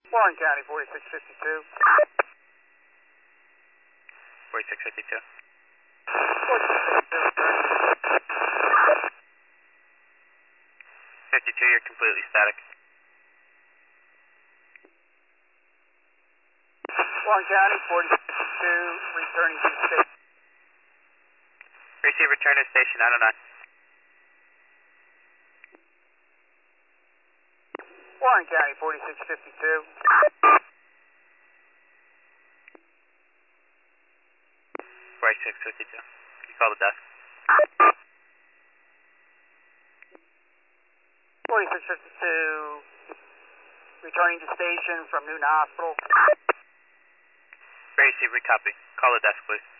Warren County, 4652. 4652. 52, you're completely static. Warren County, 4652, returning to station. Receive return to station 909. Warren County, 4652. 4652. You call the desk. 4652, returning to station from Newton Hospital. Receive, recopy. Call the desk, please.